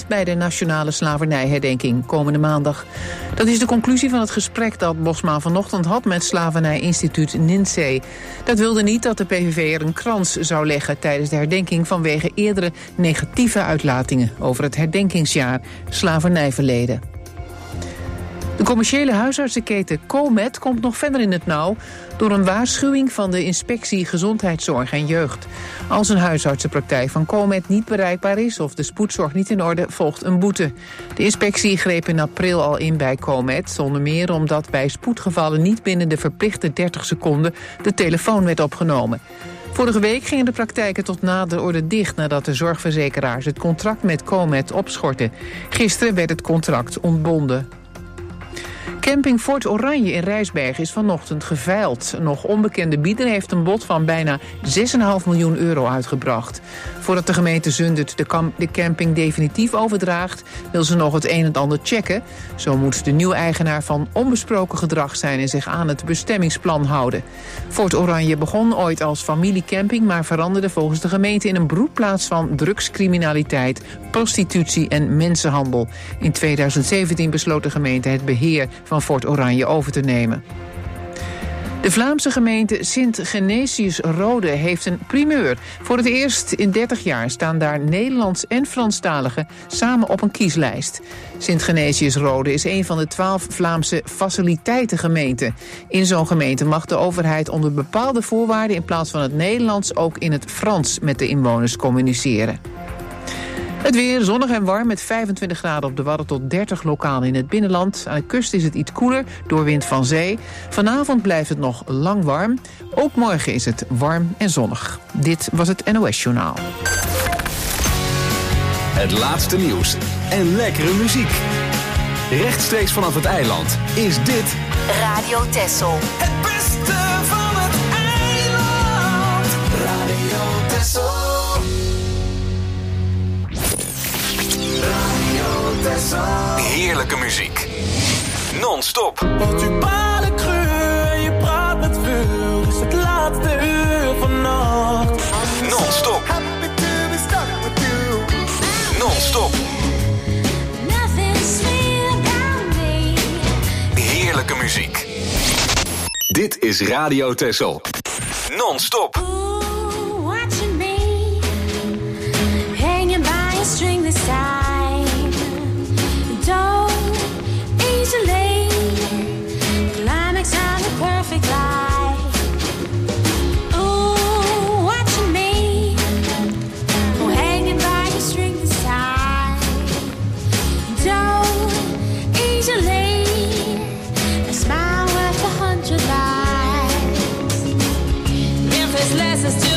bij de nationale slavernijherdenking komende maandag. Dat is de conclusie van het gesprek dat Bosma vanochtend had met slavernijinstituut NINSE. Dat wilde niet dat de PVV er een krans zou leggen tijdens de herdenking vanwege eerdere negatieve uitlatingen over het herdenkingsjaar slavernijverleden. De commerciële huisartsenketen Comet komt nog verder in het nauw door een waarschuwing van de Inspectie Gezondheidszorg en Jeugd. Als een huisartsenpraktijk van Comet niet bereikbaar is of de spoedzorg niet in orde, volgt een boete. De inspectie greep in april al in bij Comet, onder meer omdat bij spoedgevallen niet binnen de verplichte 30 seconden de telefoon werd opgenomen. Vorige week gingen de praktijken tot na de orde dicht nadat de zorgverzekeraars het contract met Comet opschortten. Gisteren werd het contract ontbonden. Camping Fort Oranje in Rijsbergen is vanochtend geveild. Een nog onbekende bieder heeft een bod van bijna 6,5 miljoen euro uitgebracht. Voordat de gemeente Zundert de camping definitief overdraagt, wil ze nog het een en ander checken. Zo moet de nieuwe eigenaar van onbesproken gedrag zijn en zich aan het bestemmingsplan houden. Fort Oranje begon ooit als familiecamping, maar veranderde volgens de gemeente in een broedplaats van drugscriminaliteit, prostitutie en mensenhandel. In 2017 besloot de gemeente het beheer van Fort Oranje over te nemen. De Vlaamse gemeente Sint-Genesius-Rode heeft een primeur. Voor het eerst in 30 jaar staan daar Nederlands en Franstaligen samen op een kieslijst. Sint-Genesius-Rode is een van de 12 Vlaamse faciliteitengemeenten. In zo'n gemeente mag de overheid onder bepaalde voorwaarden in plaats van het Nederlands ook in het Frans met de inwoners communiceren. Het weer zonnig en warm met 25 graden op de Wadden tot 30 lokaal in het binnenland. Aan de kust is het iets koeler door wind van zee. Vanavond blijft het nog lang warm. Ook morgen is het warm en zonnig. Dit was het NOS Journaal. Het laatste nieuws en lekkere muziek. Rechtstreeks vanaf het eiland is dit Radio Texel. Het beste van het eiland. Radio Texel. heerlijke muziek. Non-stop. Want u balen cru en je praat met vuur. Is het laatste uur vannacht. Non-stop. Non-stop. Heerlijke muziek. Dit is Radio Texel. Non-stop. Lessons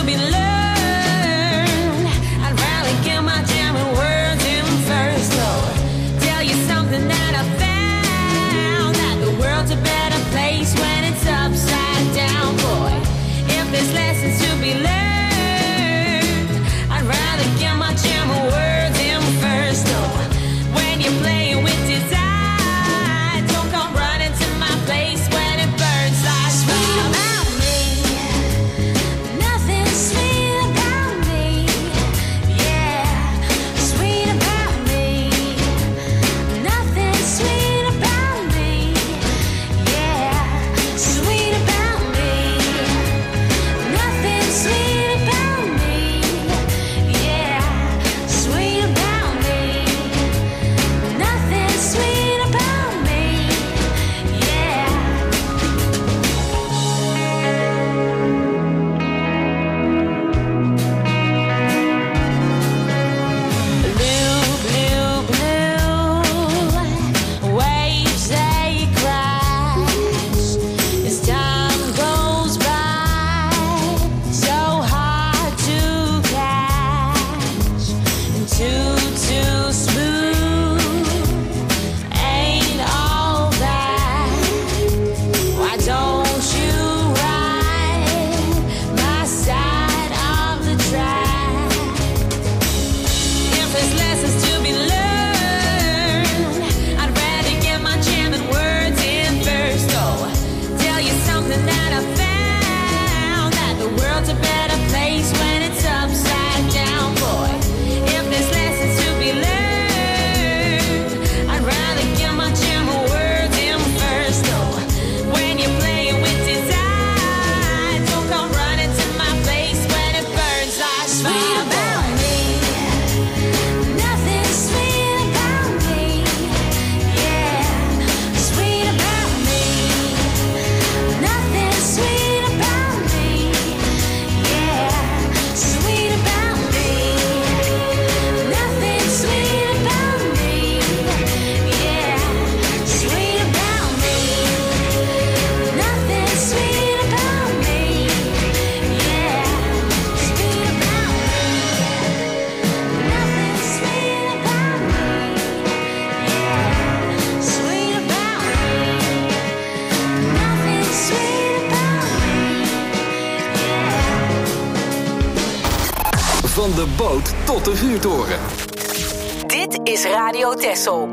Van de boot tot de vuurtoren. Dit is Radio Texel.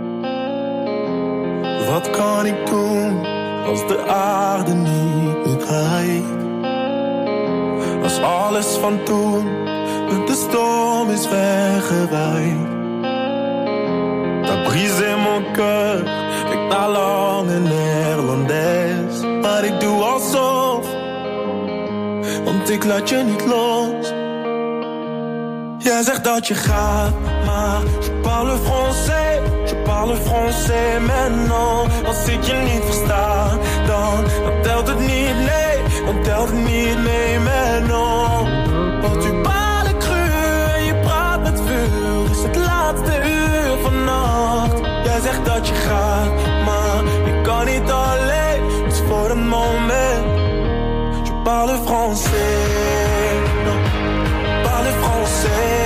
Wat kan ik doen als de aarde niet meer draait? Als alles van toen met de storm is weggewaaid. T'as brisé mon cœur, ik na lang een Nederlands. Maar ik doe alsof, want ik laat je niet los. Jij zegt dat je gaat, maar je parle français maintenant. Als ik je niet versta, dan telt het niet, nee, dan telt het niet, nee, maintenant. Want tu parles cru en je praat met vuur, is het laatste uur vannacht. Jij zegt dat je gaat, maar ik kan niet alleen, dus voor een moment. Je parle français, non, parle français.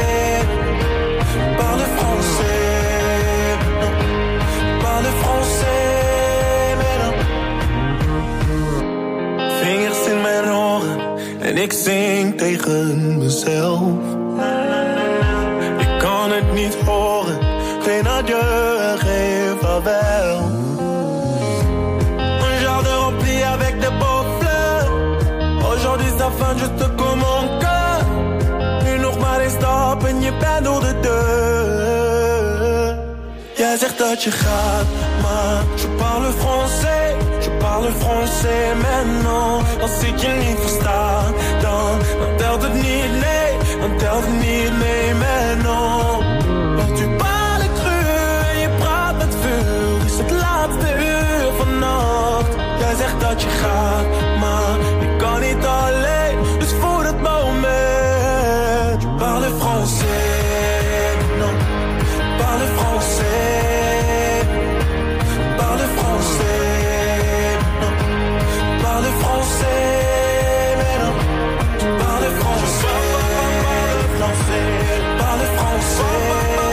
Parle français, non, parle français, mais non. Vingers in mijn oren en ik zing tegen mezelf. Ik kan het niet horen, geen adieu, geen vaarwel. Un jardin rempli avec de beaux fleurs. Aujourd'hui ça fin juste comme mon cœur. Nu nog maar een stap en je bent door de deur. Jij zegt dat je gaat, maar je parle français maintenant. Als ik je niet versta, dan telt het niet, nee, dan telt het niet, nee, maintenant. Want tu parles cru en je praat met vuur, is het laatste uur vannacht. Jij zegt dat je gaat, maar ik kan niet alleen, dus voor het moment. Je parle français, non, parle français, parle français, non, parle français, mais non, parle français, parle français,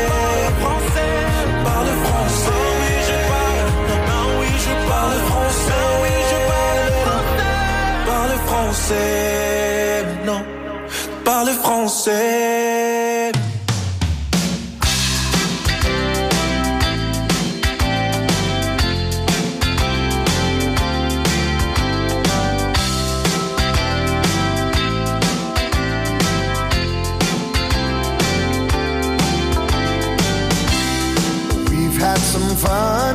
parle français, oui je parle, non oui je parle français, oui je parle français, non, parle français. Had some fun.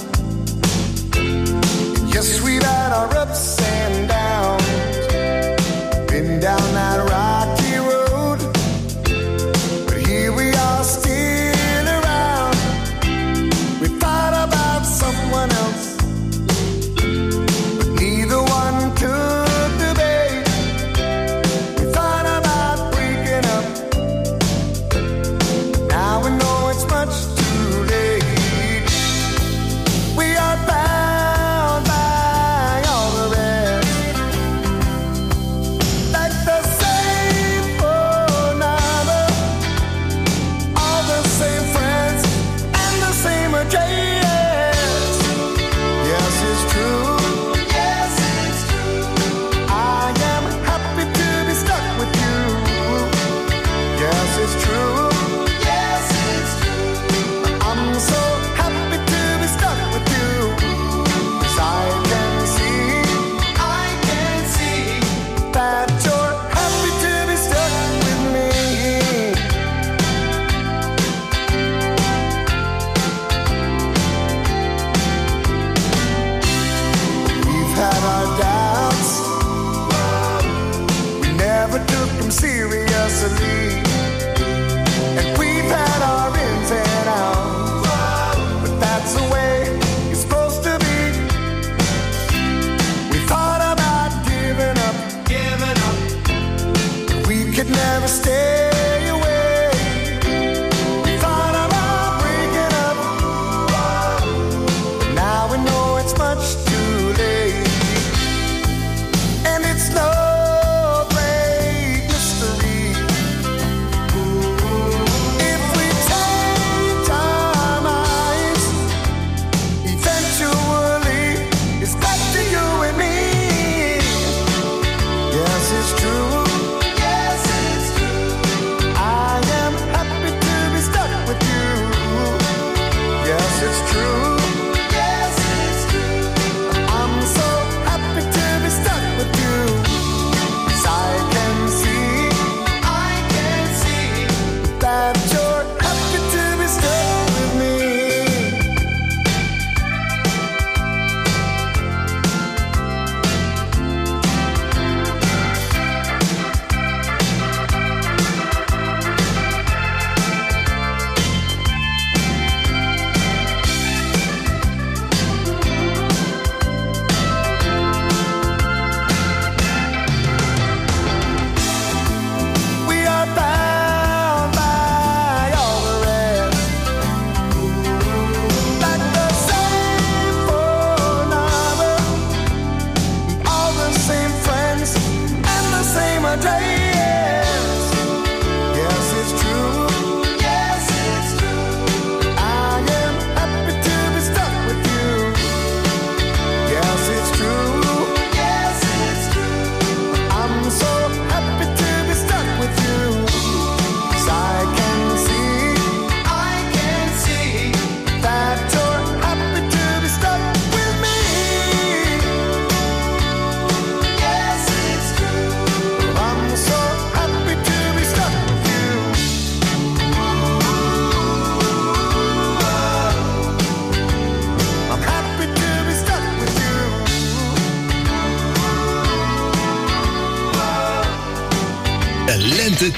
Yes, we've had our ups and downs. Been down that rocky road, but here we are still around. We thought about someone else, but neither one took the bait. We thought about breaking up, now we know it's much too late. We are bound by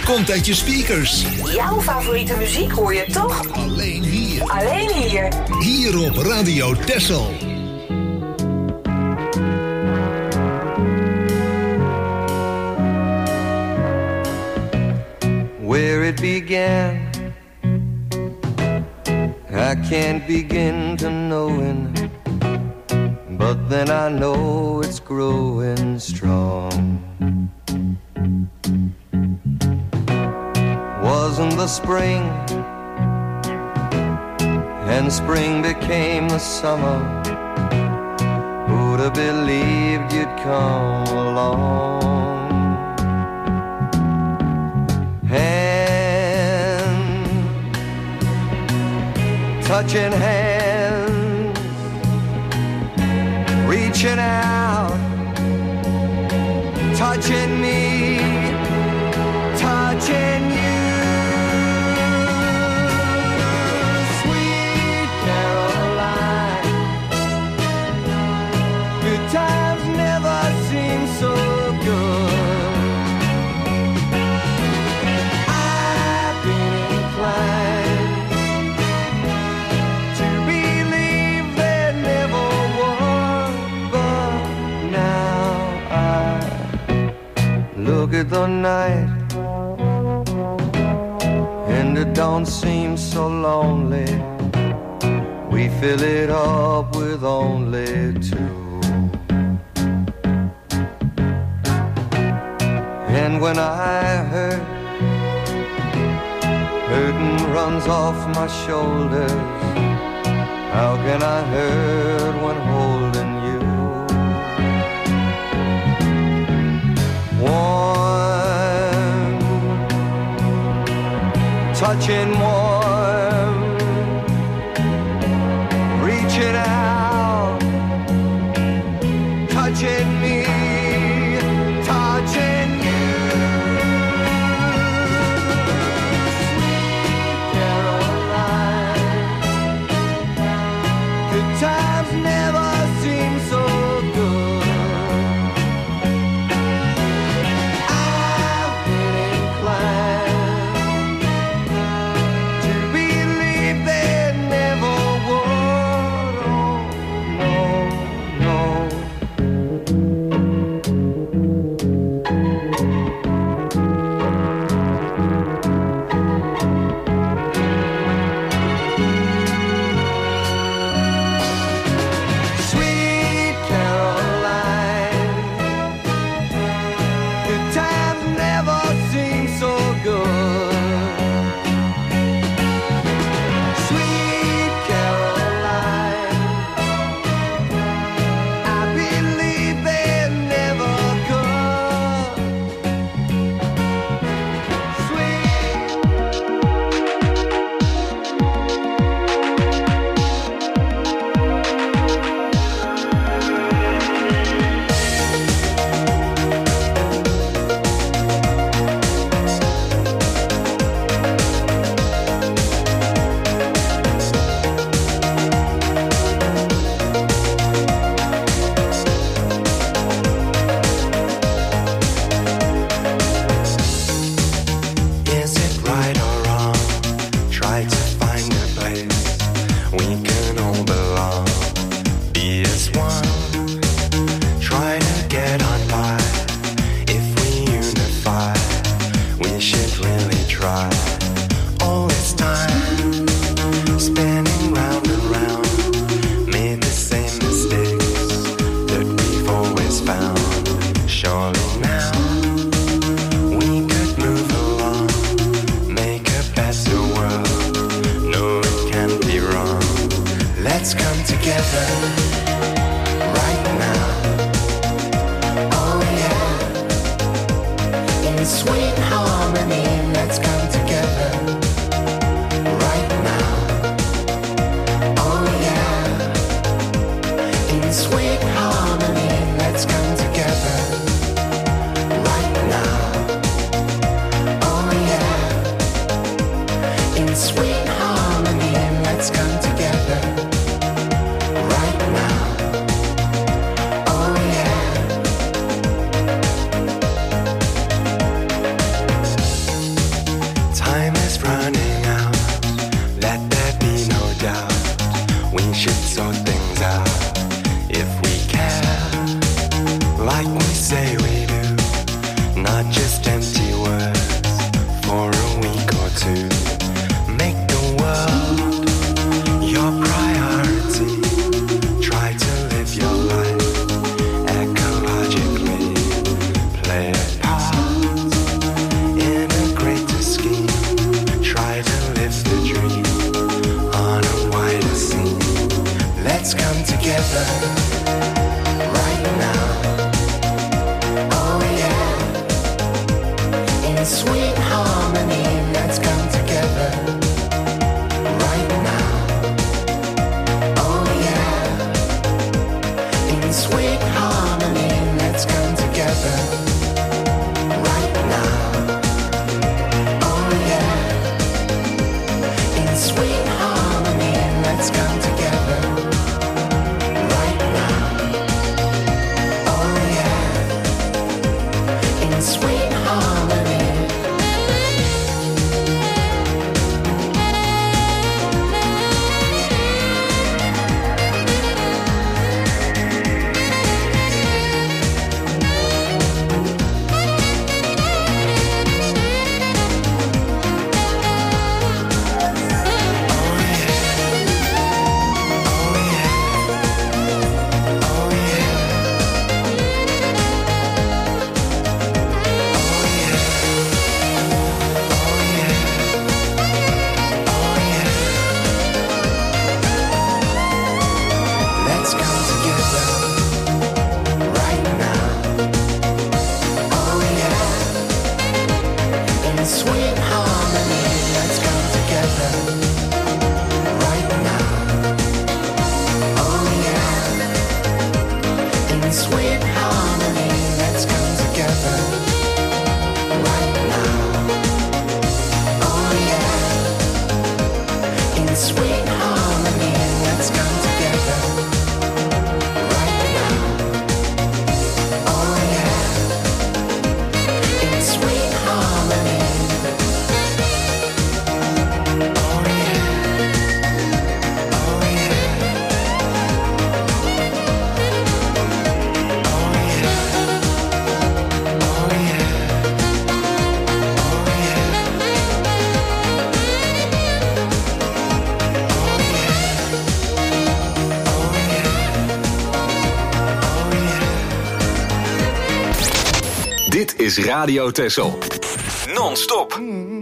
komt uit je speakers. Jouw favoriete muziek hoor je toch? Alleen hier. Alleen hier. Hier op Radio Texel. Where it began, I can't begin to knowing, but then I know it's growing strong. Wasn't the spring, and spring became the summer. Who'd have believed you'd come along? Touching hands, reaching out, touching me, touching you. Sweet Caroline, good times never seem so good. I've been inclined look at the night, and it don't seem so lonely. We fill it up with only two. And when I hurt, hurting runs off my shoulders. How can I hurt when holding you? Warm, touching warm, reaching out, touching me, touching you. Sweet Caroline, good times never seem so good. We should sort things out if we care, like we say we do, not just empty words for a week or two. Make the world your priority. Try to live your life ecologically. Play a part in a greater scheme. Try to live the dream on a wider scene. Let's come together right now. Oh yeah, in sweet harmony. Let's come together right now. Oh yeah, in sweet harmony. Let's come together right now. Oh yeah, in sweet harmony. Let's come together right now. Oh yeah, in sweet harmony. Let's come together right now. Oh yeah, in sweet harmony. Let's come together right now. Oh yeah, in sweet harmony. Let's come together right now. Oh yeah, in sweet harmony. Let's come together. Right now, oh yeah, in sweet harmony. Oh yeah, oh yeah, oh yeah, oh yeah, Dit is Radio Texel. Non-stop.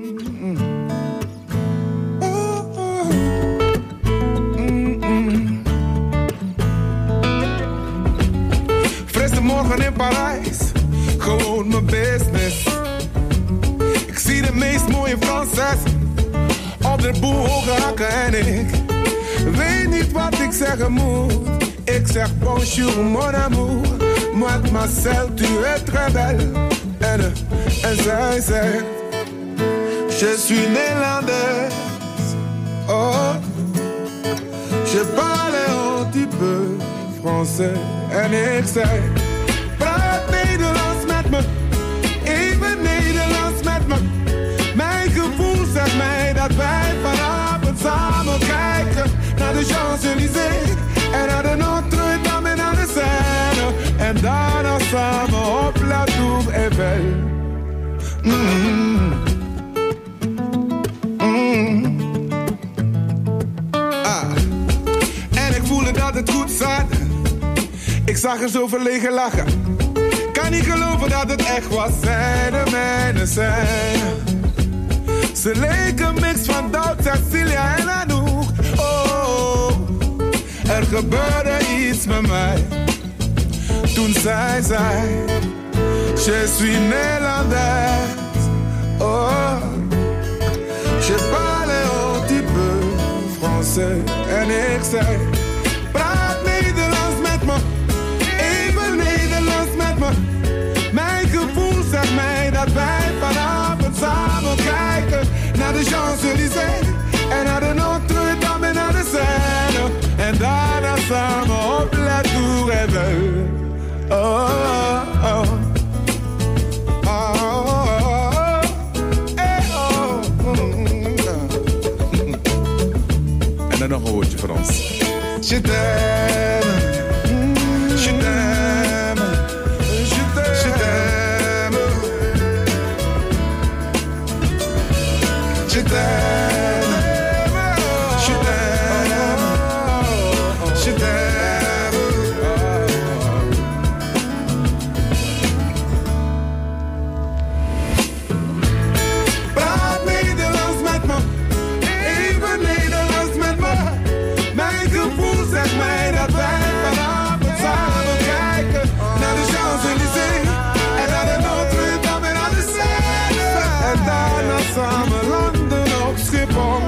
Frisse morgen in Parijs, gewoon mijn business. Ik zie de meest mooie Franses op de boel hoge hakken en ik weet niet wat ik zeggen moet. Ik zeg bonjour mon amour, mademoiselle tu es très belle. En zij zegt, je suis néerlandaise. Oh, je parle un petit peu français. En ik zei, praat Nederlands met me, even Nederlands met me. Mijn gevoel zegt mij dat wij vanavond samen kijken naar de Champs-Élysées en naar de Notre-Dame en naar de Seine. En daarna samen op La Tour Eiffel. En ik voelde dat het goed zat. Ik zag er zo verlegen lachen. Kan niet geloven dat het echt was. Zij de mijne zijn. Ze leken een mix van Doubt, Cecilia en Anouk. Oh, er gebeurde iets met mij. Toen zij zei, je suis néerlandaise. Oh, je parle un petit peu français. En ik zei, praat Nederlands met me, even Nederlands met me. Mijn gevoel zegt mij dat wij vanavond samen kijken naar de Champs-Élysées en naar de Notre-Dame en naar de Seine. En daarna samen op La Tour Eiffel. Oh, oh, oh. En dan nog een woordje voor ons. Je t'aime, je t'aime, je t'aime, je t'aime, je t'aime, je t'aime. Praat Nederlands met me, even Nederlands met me. Mijn gevoel zegt mij dat wij vanavond samen kijken naar de Champs-Élysées en naar de Notre-Dame en naar de Seine. En daarna samen landen op Schiphol.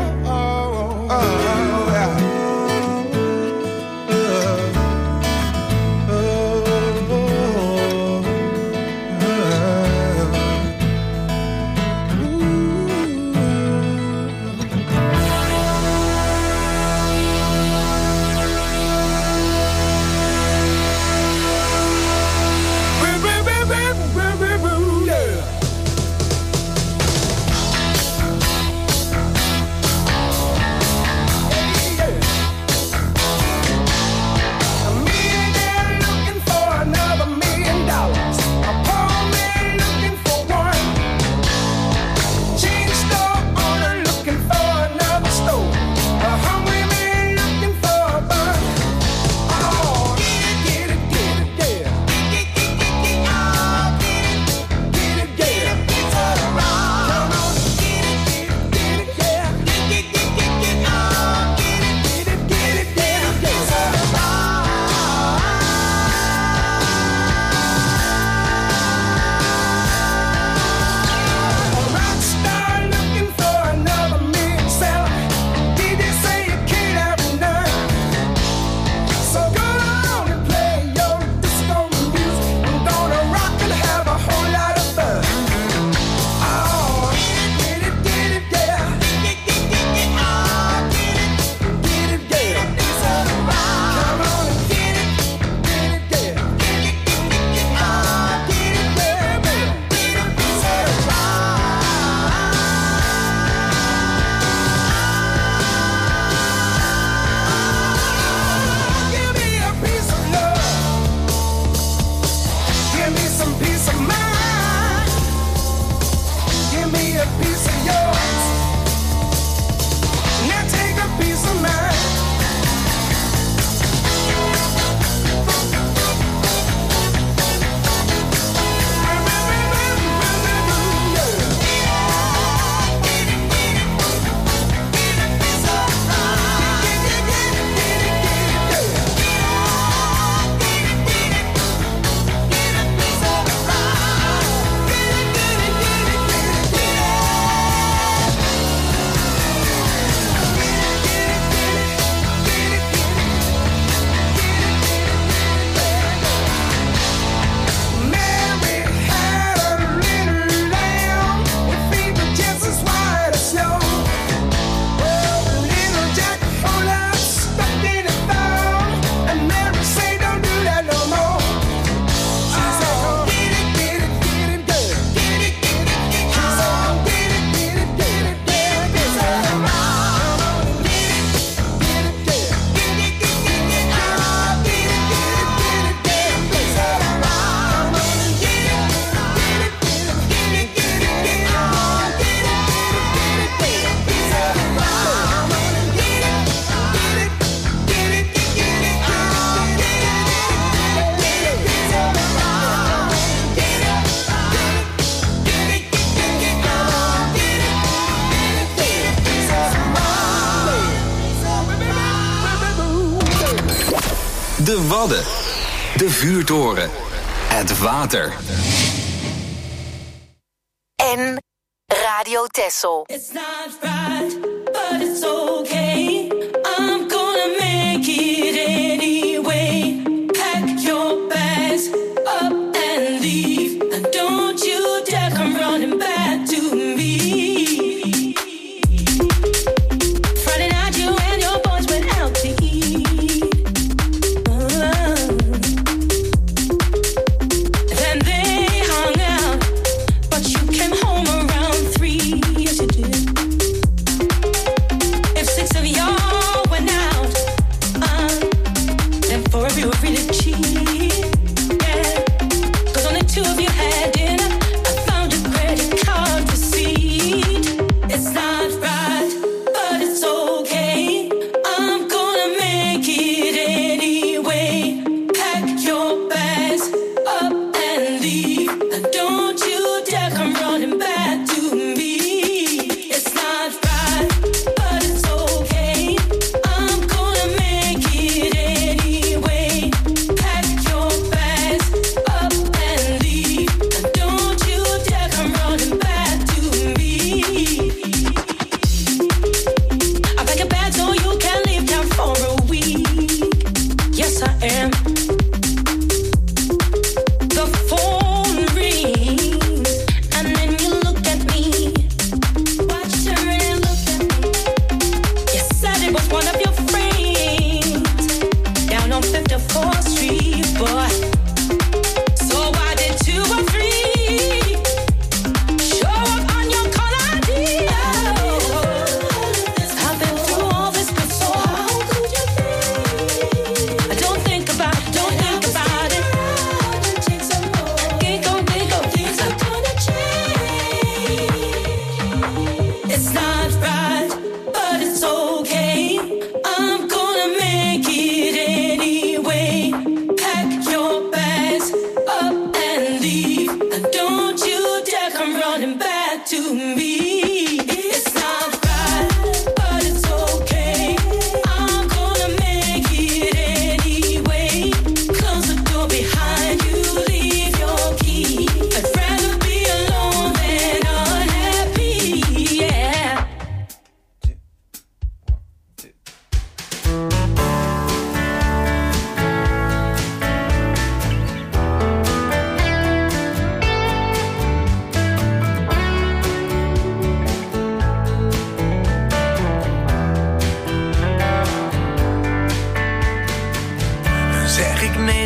De Wadden. De Vuurtoren. Het water. En Radio Texel. It's not right, but it's okay. I'm gonna make it anyway. Pack your bags up and leave. And don't you dare come running back to me. Friday night you and your boys went out to eat. Then they hung out, but you came home around 3. Yes you did.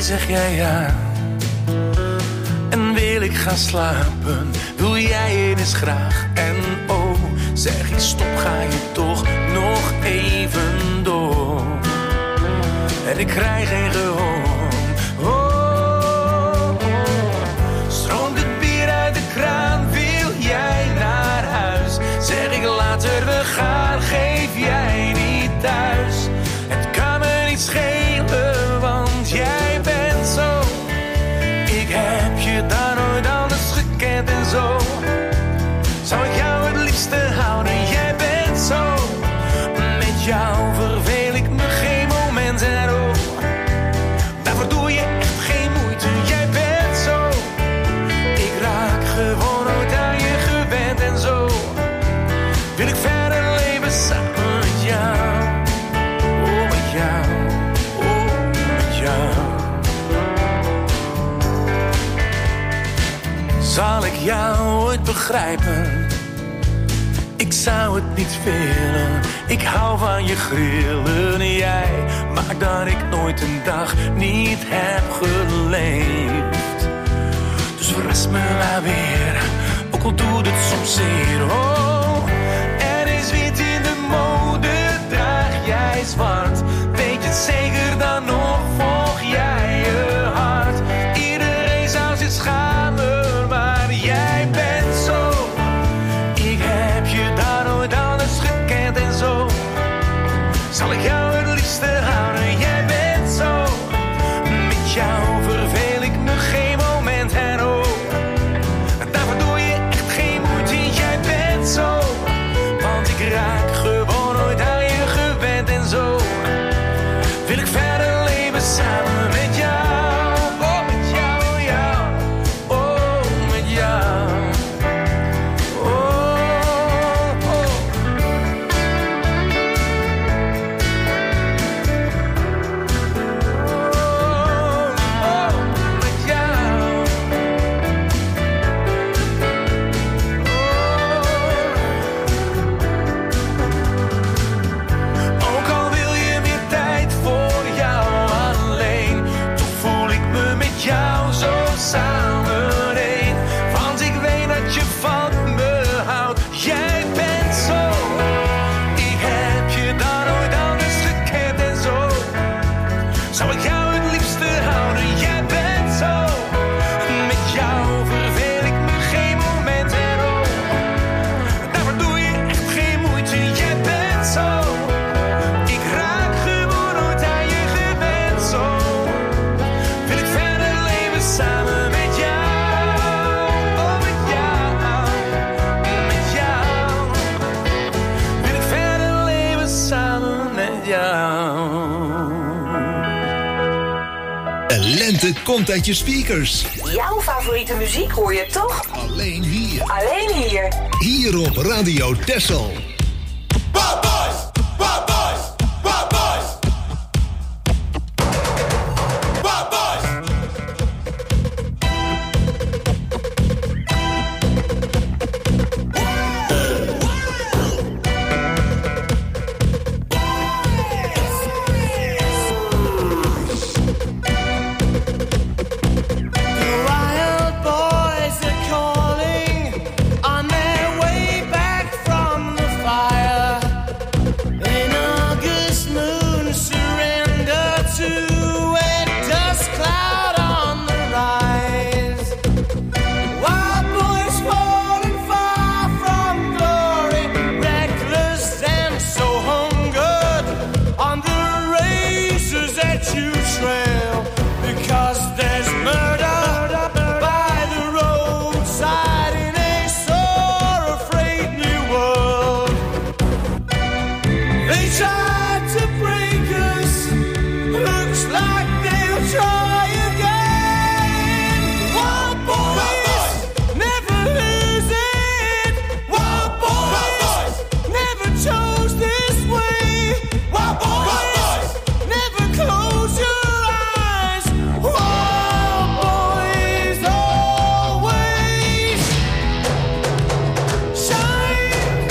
zeg jij ja. En wil ik gaan slapen, wil jij eens graag. En oh, zeg ik stop, ga je toch nog even door. En ik krijg geen gehoor. Oh, stroomt het bier uit de kraan, wil jij naar huis? Zeg ik later we gaan, geef jij niet thuis. Het kan me niet schelen, want jij bent zo. Ik heb je daar nooit anders gekend en zo. Zou ik jou het liefste houden, jij bent zo. Met jou verveel ik me geen moment en oh. Daarvoor doe je echt geen moeite, jij bent zo. Ik raak gewoon nooit aan je gewend en zo. Wil ik verder leven samen met jou. Oh, met jou. Oh, met jou. Zal ik jou ooit begrijpen? Ik zou het niet willen. Ik hou van je grillen. Jij maakt dat ik nooit een dag niet heb geleefd. Dus verras me maar weer, ook al doet het soms zeer. Oh, er is wit in de mode, draag jij zwart. Weet je het zeker, dan nog volg jij je hart. Iedereen zou zich schamen, maar jij bent zo. Ik heb je daar nooit anders gekend en zo. Zal ik jou het liefste houden, jij bent zo. Met jou verveel ik me geen moment en oh. Daarvoor doe je echt geen moeite, jij bent zo. Want ik raak gewoon nooit aan je gewend en zo. Wil ik verder leven samen met jou. Oh, met jou, ja. Oh, met jou. Oh, oh. Oh, met jou. Ook al wil je meer tijd voor jou alleen, toch voel ik me met jou zo samen één. Want ik weet dat je van me houdt, jij bent zo. Ik heb je daar nooit anders gekend en zo. Zou ik jou het liefste houden, jij bent zo. Met jou verveel ik me geen moment en oh. Daarvoor doe je echt geen moeite, jij bent zo. Ik raak gewoon nooit aan je gewend zo. Wil ik verder leven samen met jou. Oh, met jou. Met jou. Wil ik verder leven samen met jou. De lente komt uit je speakers. Jouw favoriete muziek hoor je toch? Alleen hier. Alleen hier. Hier op Radio Texel. Bad boys, bad boys, bad boys. Bad boys. Wild boys are calling on their way back from the fire. An August moon surrender to a dust cloud on the rise. Wild boys falling far from glory, reckless and so hungered on the razors that you trail. Because there's murder by the roadside in a sore afraid new world. They tried to break us, looks like they'll try again. Wild boys never lose it. Wild boys never chose this way. Wild boys never close your eyes. Wild boys always shine.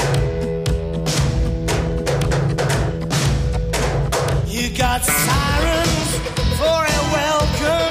You got sirens for a welcome.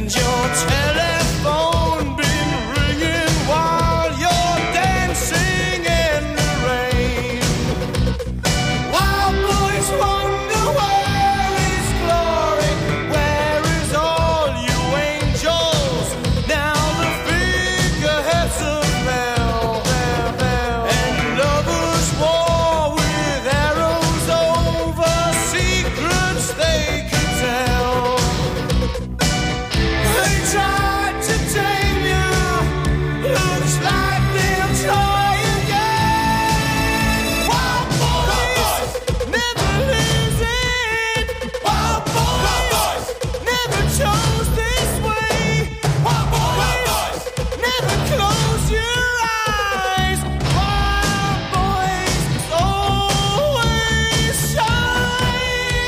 and your telephone been ringing while you're dancing in the rain. Wild boys wonder where is glory, where is all you angels? Now the figureheads of hell, and lovers war with arrows over secrets they could tell. They tried to tame you, looks like they'll try again. Wild boys never listen. Wild boys never chose this way. Wild boys never close your eyes. Wild boys always shine.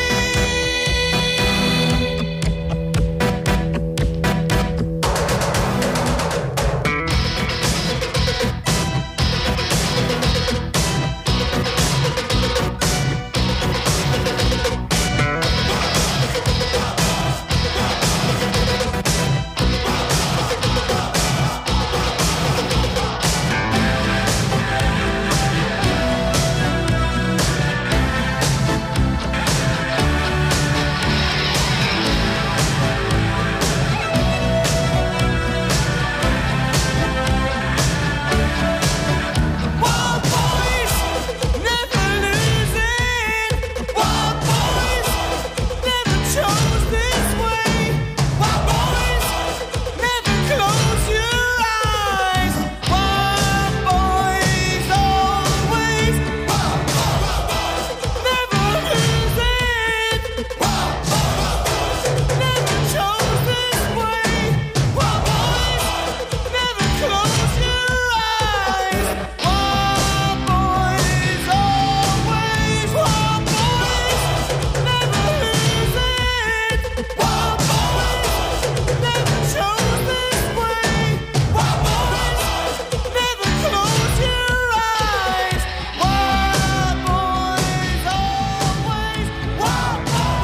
Wild boys never losing. Wild boys never chose this way. Wild boys never close your eyes. Wild boys always. Wild boys never losing. Wild boys never chose this way. Wild boys never close your eyes. Wild boys always. Wild boys never losing. Wild boys never chose this way. Wild boys never close your eyes. Wild boys always. Wild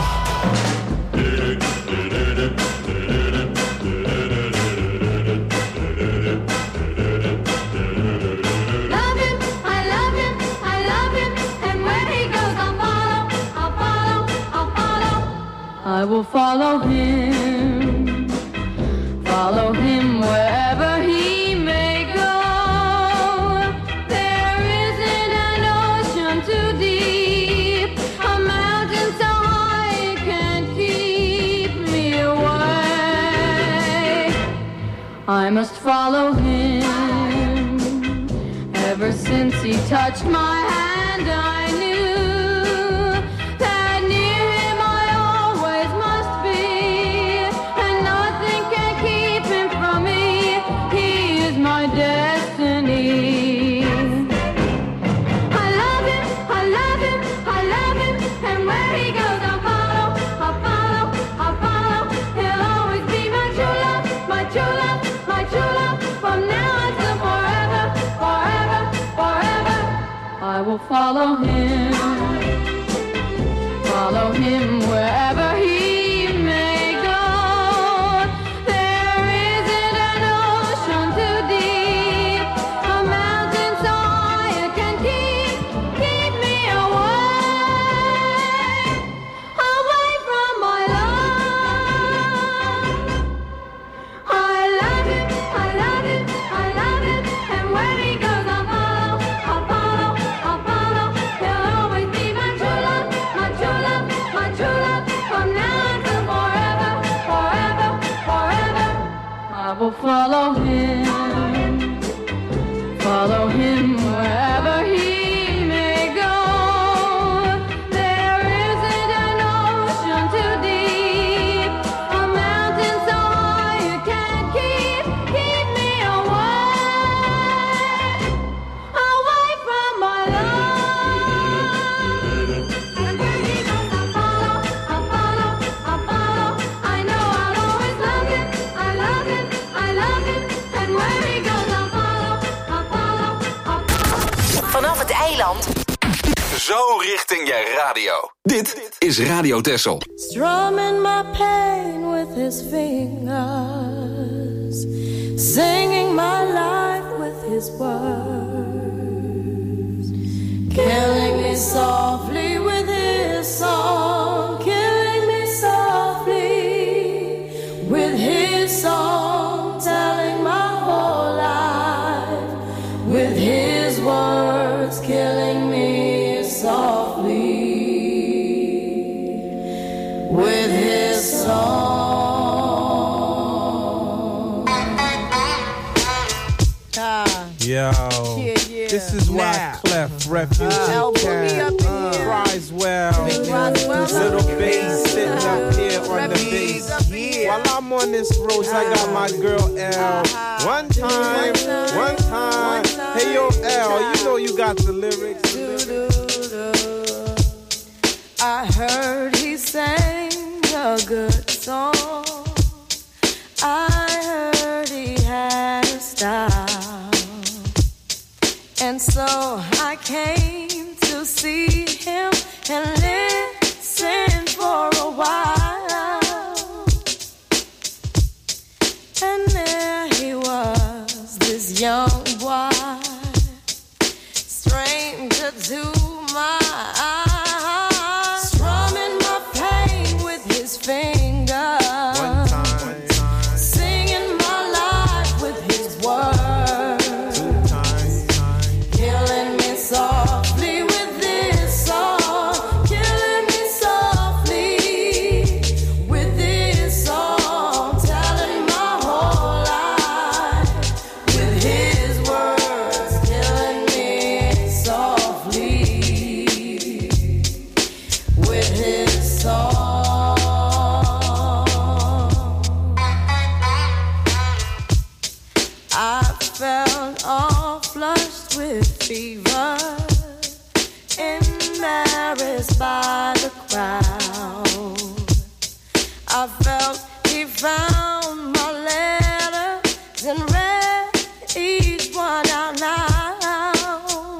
Love him, I love him, I love him, and where he goes I'll follow, I'll follow, I'll follow. I will follow him wherever he may go. There isn't an ocean too deep, a mountain so high it can't keep me away. I must follow him. Ever since he touched my hand, I knew that near him I always must be, and nothing can keep him from me. He is my destiny. I love him, I love him, I love him, and where he goes I'll follow, I'll follow, I'll follow. He'll always be my true love, my true love, my true love, from now until forever, forever, forever. I will follow him wherever he may go. There isn't an ocean too deep, a mountain so high it can keep me away, away from my love. I love him, I love him, I love him, and where he goes I'll follow, I'll follow, I'll follow. He'll always be my true love, my true love, my true love, from now until forever, forever, forever. I will follow him wherever he may go. There isn't an ocean too deep, a mountain so high you can't keep me away, away from my love. And where he goes I'll follow, I'll follow, I'll follow. I know I'll always love him, I love him, I love him, and where he goes I'll follow, I'll follow, I'll follow. Vanaf het eiland Zo richting je radio. Dit is Radio Texel. Strumming my pain with his fingers, singing my life with his words, killing me softly with his song, killing me softly with his song, telling my whole life with his words, killing me softly with his song. Yo, this is why Clef Refugee cries well. Little bass sitting up here on the bass. While I'm on this road, I got my girl L. One time. Hey yo, L, you know you got the lyrics. I heard he sang a good song. I heard he had a style. And so I came to see him and listen for a while. And there he was, this young boy, stranger to my eyes, strumming my pain with his fingers, singing my life with his words, killing me softly with this song, killing me softly with this song, telling my whole life with his words, killing me softly with his song. I felt all flushed with fever, embarrassed by the crowd. I felt he found my letters and read each one out loud.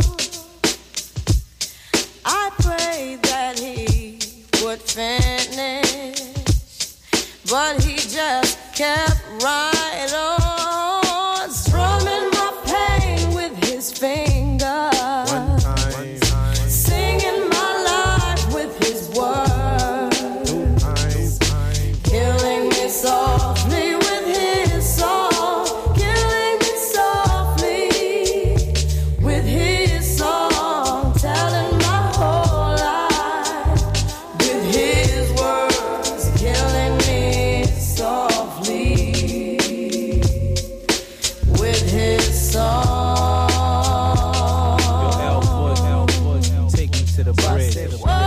I prayed that he would finish, but he just kept right on, strumming my pain with his fingers, singing my life with his words, killing me softly with his song, killing me softly with his song, telling my whole life with his words, killing me softly with his song. Take me to the bridge.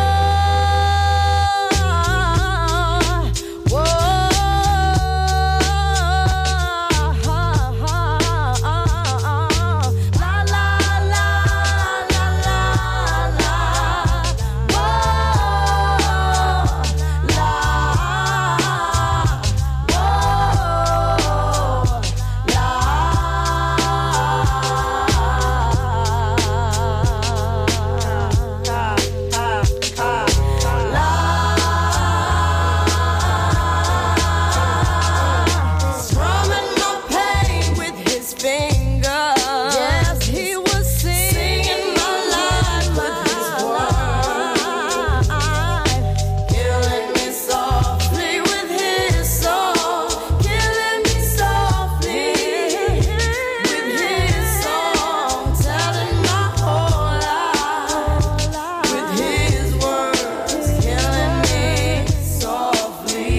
Strumming my pain with his fingers. Yes, he was singing my life with his words, killing me softly with his song, killing me softly with his song, telling my whole life with his words, killing me softly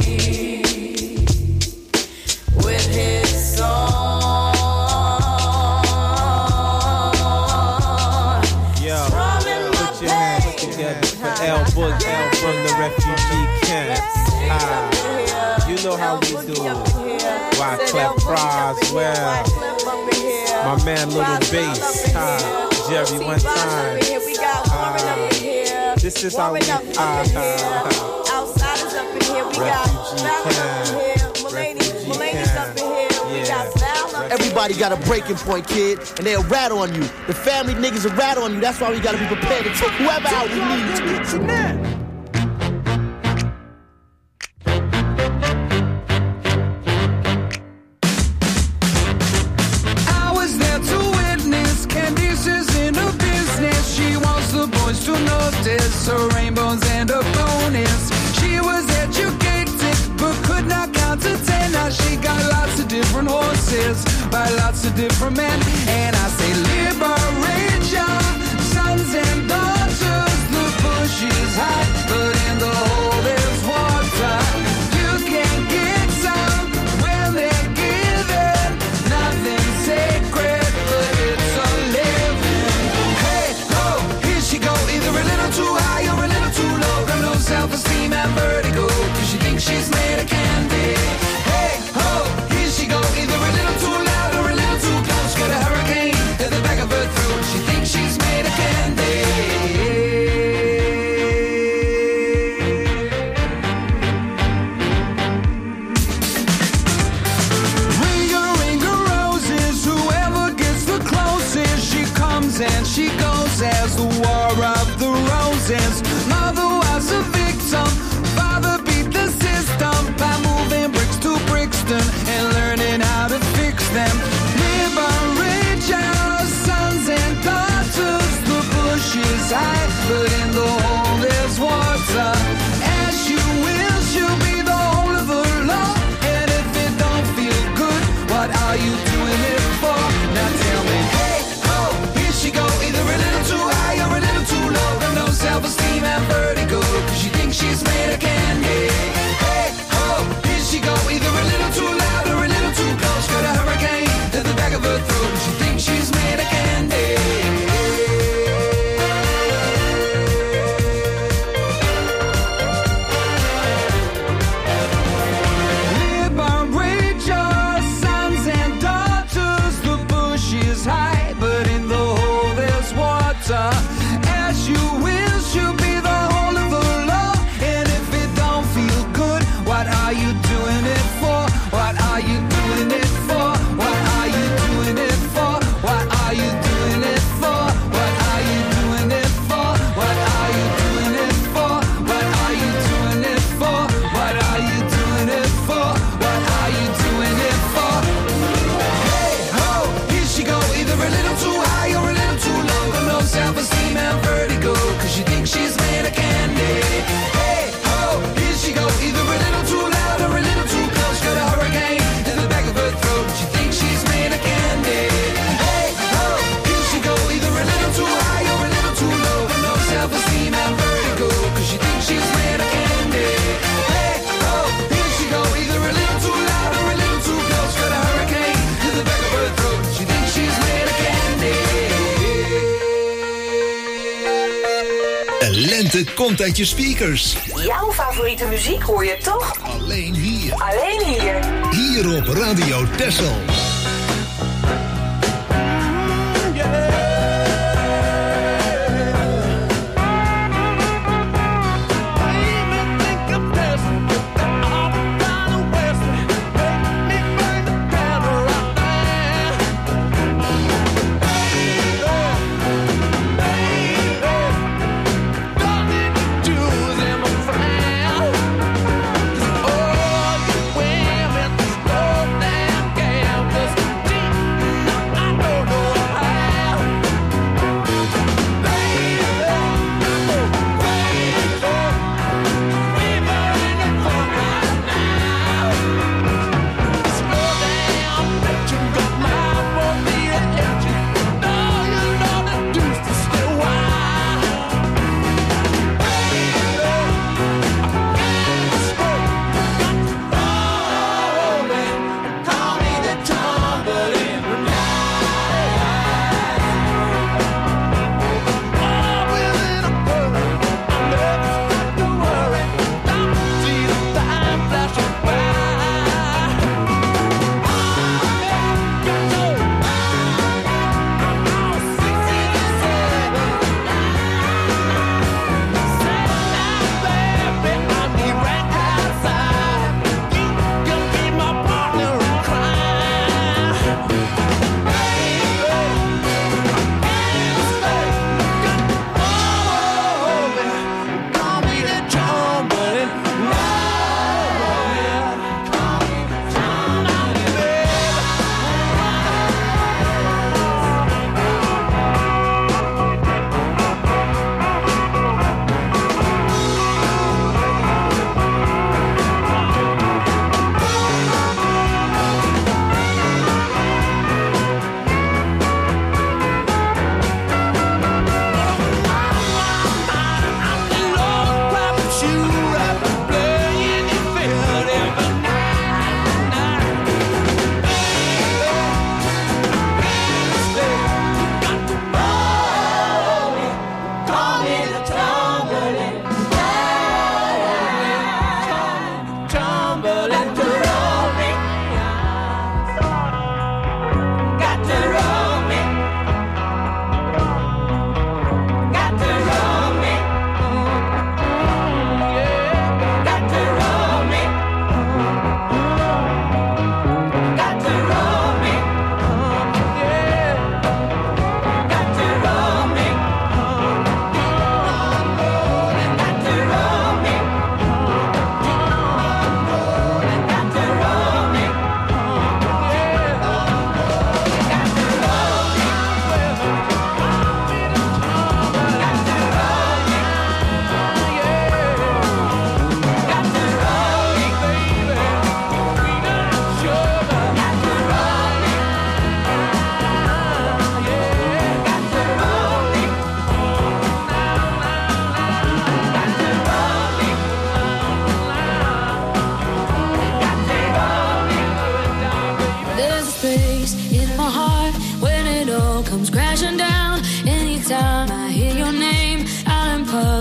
with his song. Yo, put your hands together for L Boog, L from the refugee camp. You know how we do. Why Clef cries well. My man Little Bass, Jerry one time. This is how we Outsiders up in here, we got Refugee Val up in camp. here, Mulaney's up in here, we got Val up Everybody got a breaking point, kid, and they'll rat on you. The family niggas will rat on you. That's why we gotta be prepared to take whoever out we need to. To notice her rainbows and her bonus. She was educated but could not count to 10. Now she got lots of different horses by lots of different men. And I say liberate your sons and daughters. The bush is high, but in the hole there's water. You can get some when they're given. Nothing sacred, but it's a living. Hey, ho, here she go. Either a little too high or a little too low. Got no self-esteem and vertigo, cause she thinks she's made of candy. Hey, ho, here she go. Either a little too loud or a little too close. Got a hurricane in the back of her throat. She thinks she's made of candy. And she goes as the war of the roses. Mother was a victim, father beat the system by moving bricks to Brixton and learning how to fix them. Liberate your sons and daughters. The bush is high, but in the hole there's water. As you will, she'll be the whole of the law. And if it don't feel good, what are you doing it for? Now tell me, hey, she go either a little too high or a little too low. Got no self-esteem and vertigo, cause she thinks she's made of candy. Hey, ho, here she go either a little too loud or a little too close. Got a hurricane in the back of her throat. She thinks she's made of candy. Liberate your sons and daughters. The bush is high, but in the water. As you will, she'll be the whole of the law. And if it don't feel good, what are you doing it for? What are you doing it for? What are you doing it for? What are you doing it for? What are you doing it for? What are you doing it for? What are you doing it for? What are you doing it for? What are you doing it for? Hey ho, here she go, either a little too high or a little too low. Got no self-esteem and vertigo, cause she thinks she's made of candy. Hey ho, here she go, either a little too loud or a little too close. Got a hurricane in the back of her throat. She thinks she's made of candy. Hey ho, here she go, either a little too high or a little too low. Got no self-esteem and vertigo, cause she thinks she's made of candy. Hey ho, here she go, either a little too loud or a little too close. Got a hurricane in the back of her throat. She thinks she's made of candy. De lente komt uit je speakers. Jouw favoriete muziek hoor je toch? Alleen hier. Alleen hier. Hier op Radio Texel. Oh, you women, slow down, girl.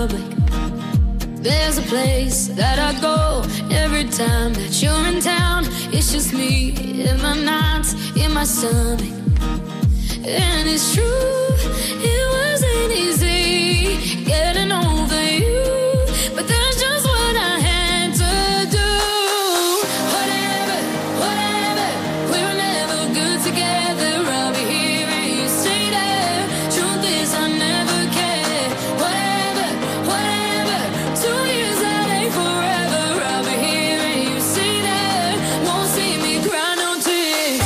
public. There's a place that I go every time that you're in town. It's just me in my nights, in my stomach. And it's true, it wasn't easy getting over you, but that's just what I had to do. Whatever, whatever, we were never good together. I'll be here and you stay there. Truth is I never cared. Whatever, whatever, 2 years that ain't forever. I'll be here and you stay there. Won't see me cry no tears.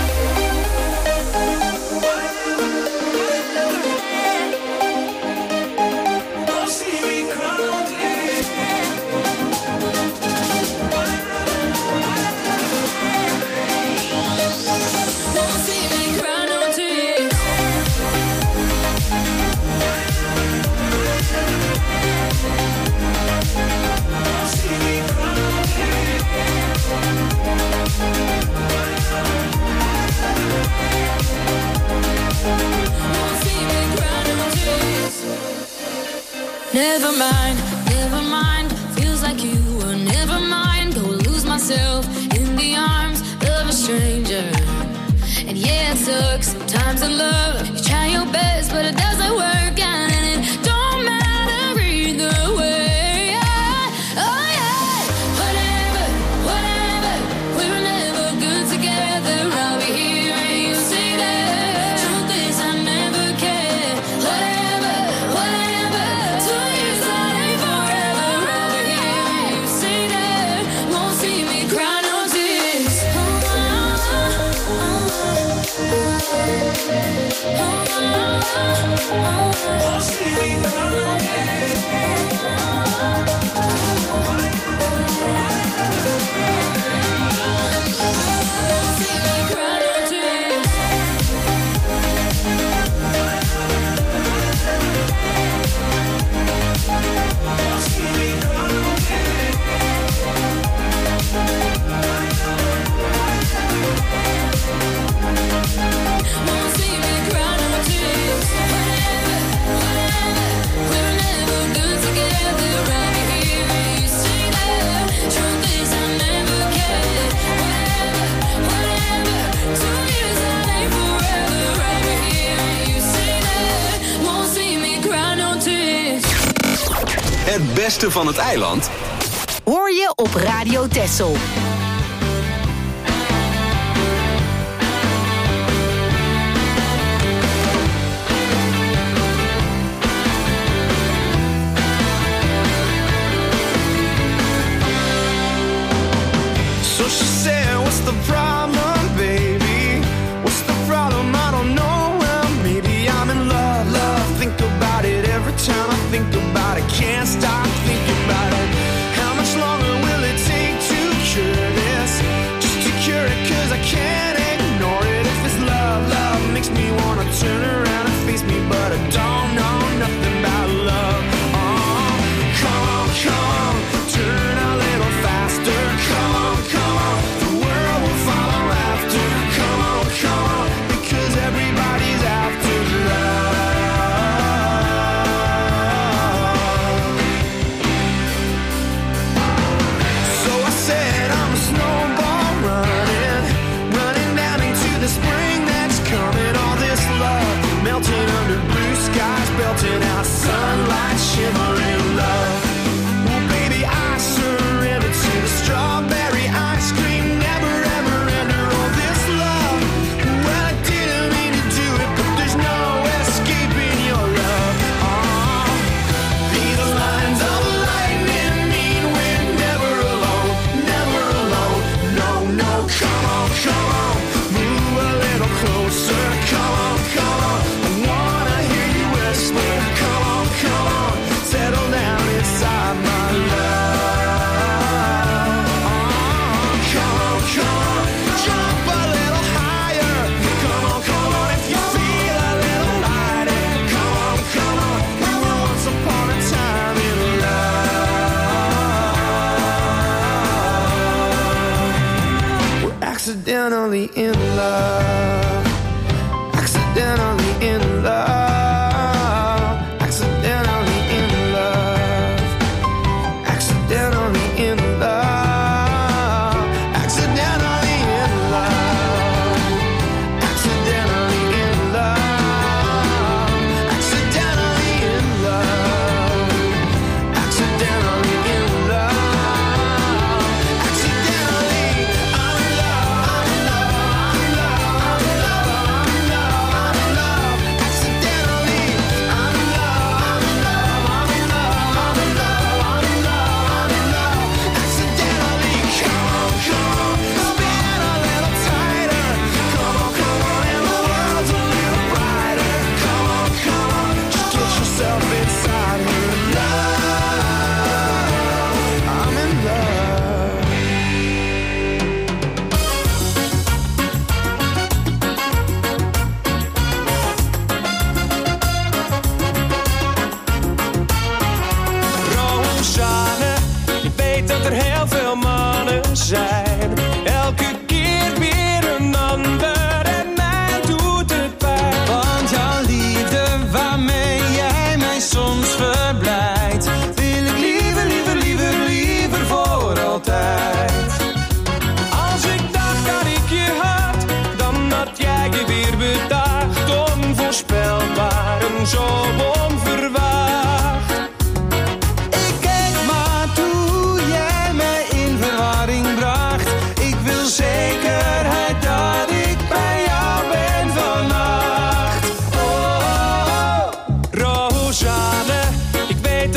Never mind, never mind. Feels like you were never mind. Go lose myself in the arms of a stranger. And yeah, it sucks sometimes in love. You try your best, but it doesn't work out, and it don't matter either way. Oh yeah, whatever, whatever. We were never good together. I'll be here and you stay there. Truth is I never cared. Whatever, whatever. 2 years that ain't forever. I'll be here and you stay there. Won't see me cry no tears. Won't see me cry no Het beste van het eiland hoor je op Radio Texel. So she said, what's the problem, baby? What's the problem? I don't know. Well, maybe I'm in love, love. Think about it every time I think about it. Can't stop thinking about it. How much longer will it take to cure this? Just to cure it, 'cause I can't ignore it. If it's love, love makes me wanna turn around and face me, but I don't know nothing about love. Oh, come on, come on, turn a little faster. Come on, come on, the world will follow after. Come on, because everybody's after love. So I said I'm a snowball running down into the spring that's coming. All this love melting under blue skies, belting out sunlight, shimmering love. Well, baby, I surrender to the strawberry ice cream, never ever ender all this love. Well, I didn't mean to do it, but there's no escaping your love. Oh, these lines of lightning mean we're never alone, never alone. No, no, come on, move a little closer. Come on, I wanna hear you whisper. Come on, settle down inside my love. Oh, come on, jump a little higher. Come on, if you feel a little lighter. Come on, we were once upon a time in love. We're accidentally in love. Accidentally in love. Accidentally in love.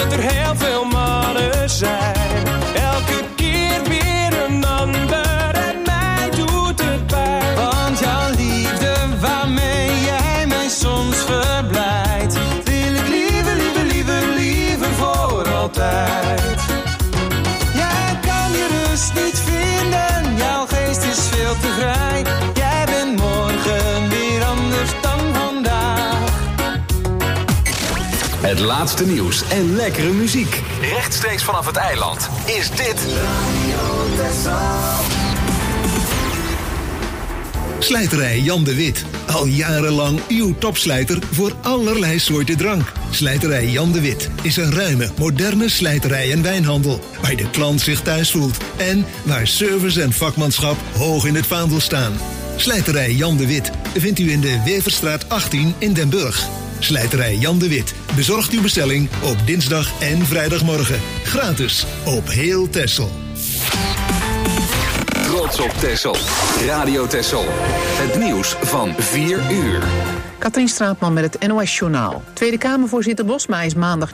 dat er heel veel mannen zijn. Elke keer weer een ander en mij doet het pijn. Want jouw liefde waarmee jij mij soms verblijdt, wil ik liever, liever, liever, liever voor altijd. Jij kan je rust niet vinden, jouw geest is veel te vrij. Jij bent morgen weer anders dan vandaag. Het laatste nieuws en lekkere muziek. Rechtstreeks vanaf het eiland is dit Slijterij Jan de Wit. Al jarenlang uw topslijter voor allerlei soorten drank. Slijterij Jan de Wit is een ruime, moderne slijterij en wijnhandel, waar de klant zich thuis voelt en waar service en vakmanschap hoog in het vaandel staan. Slijterij Jan de Wit vindt u in de Weverstraat 18 in Den Burg. Slijterij Jan de Wit bezorgt uw bestelling op dinsdag en vrijdagmorgen. Gratis op heel Texel. Trots op Texel. Radio Texel. Het nieuws van 4 uur. Katrien Straatman met het NOS Journaal. Tweede Kamervoorzitter Bosma is maandag